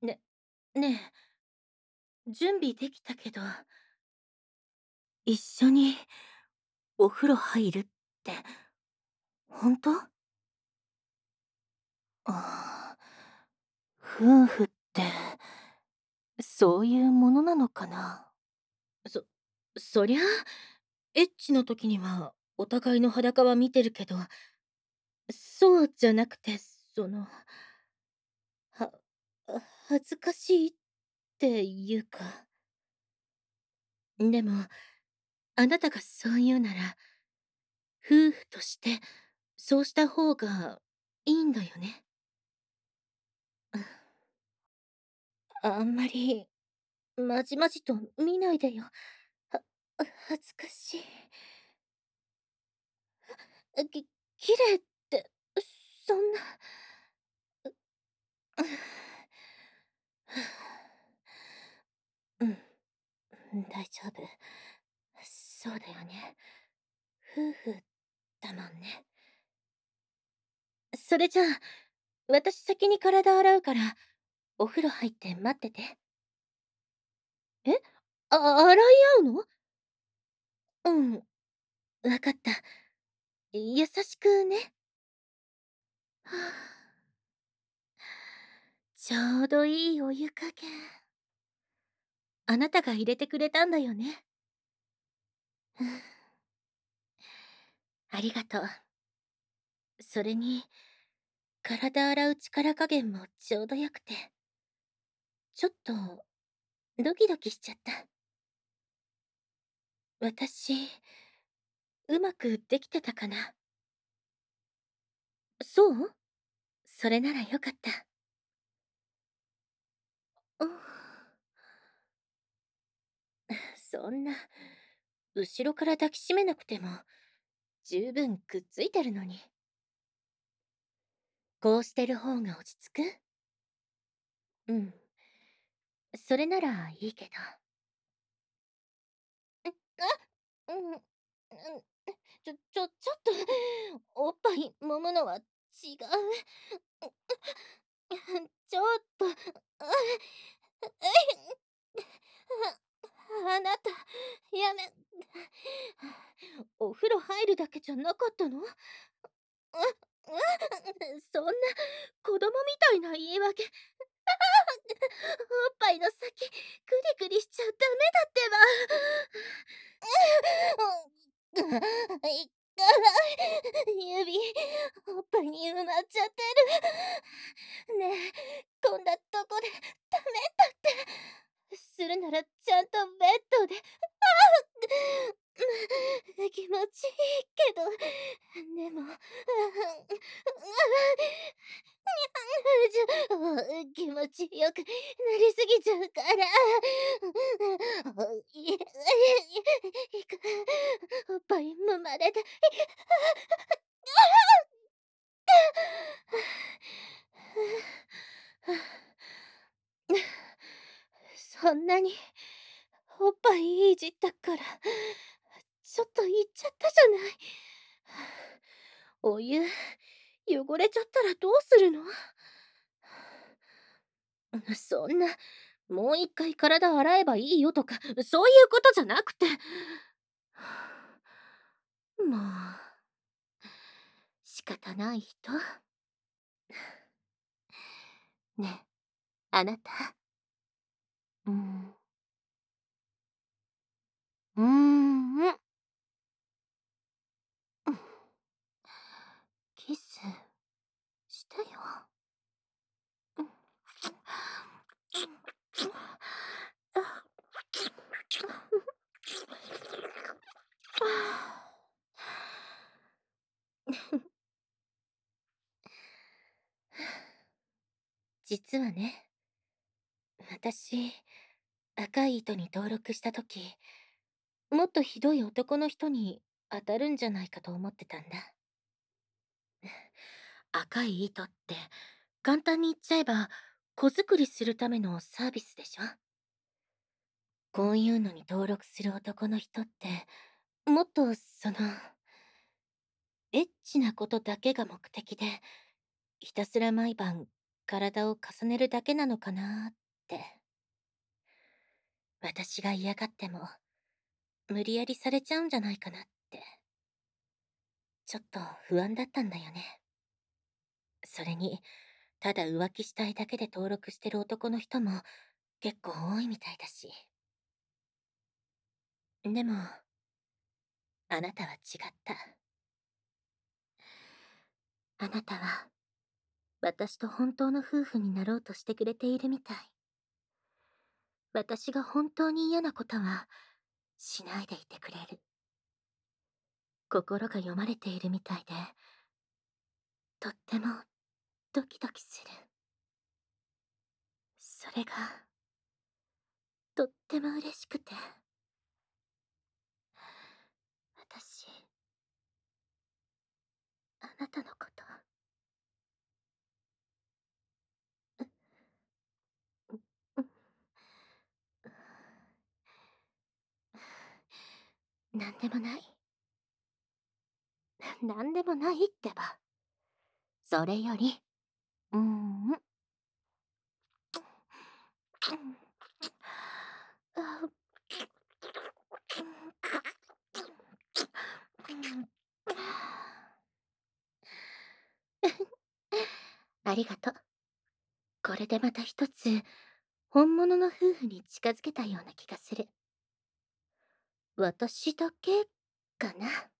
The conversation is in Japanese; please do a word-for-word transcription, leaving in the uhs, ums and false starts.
ね、ねえ、準備できたけど、一緒にお風呂入るって、本当？ああ、夫婦って、そういうものなのかな。そ、そりゃあ、エッチの時にはお互いの裸は見てるけど、そうじゃなくて、その、は、恥ずかしいっていうか。でも、あなたがそう言うなら、夫婦としてそうした方がいいんだよね。あんまりまじまじと見ないでよ。は、恥ずかしい。き、綺麗って、そんな。うん、大丈夫。そうだよね。夫婦だもんね。それじゃあ、私先に体洗うから、お風呂入って待ってて。え？あ、洗い合うの？うん、わかった。優しくね。はあ、ちょうどいいお湯加減。あなたが入れてくれたんだよね。うん、ありがとう。それに、体洗う力加減もちょうどよくて、ちょっとドキドキしちゃった。私、うまくできてたかな？そう？それならよかった。うん、そんな、後ろから抱きしめなくても、十分くっついてるのに。こうしてる方が落ち着く？うん。それならいいけど。あ、うん、うん、ちょ、ちょ、ちょっと、おっぱい揉むのは違う。ちょっと、あ、あなた、やめ、お風呂入るだけじゃなかったの？そんな、子供みたいな言い訳。おっぱいの先、クリクリしちゃダメだってば。いかない。指、おっぱいに埋まっちゃってる。ねえ、こんなとこでダメだって。するならちゃんとベッドで。気持ちいいけど、でも、気持ちよくなりすぎちゃうから。いいくおっぱい揉まれて。そんなにおっぱいいじったから、ちょっと言っちゃったじゃない。お湯、汚れちゃったらどうするの？そんな、もう一回体洗えばいいよとか、そういうことじゃなくて。もう、仕方ない人。ねえ、あなた。うん。うーん、うん。キスしたよ。うん。実はね、私、赤い糸に登録した時、もっとひどい男の人に当たるんじゃないかと思ってたんだ。赤い糸って、簡単に言っちゃえば、子作りするためのサービスでしょ？こういうのに登録する男の人って、もっとその、エッチなことだけが目的で、ひたすら毎晩体を重ねるだけなのかなって。私が嫌がっても、無理やりされちゃうんじゃないかなって。ちょっと不安だったんだよね。それに、ただ浮気したいだけで登録してる男の人も結構多いみたいだし。でも、あなたは違った。あなたは、私と本当の夫婦になろうとしてくれているみたい。私が本当に嫌なことは、しないでいてくれる。心が読まれているみたいで、とってもドキドキする。それが、とっても嬉しくて。私、あなたのこと、う、う、なんでもない。なんでもないってば。それより、うーん。ありがとう。これでまた一つ、本物の夫婦に近づけたような気がする。私だけかな。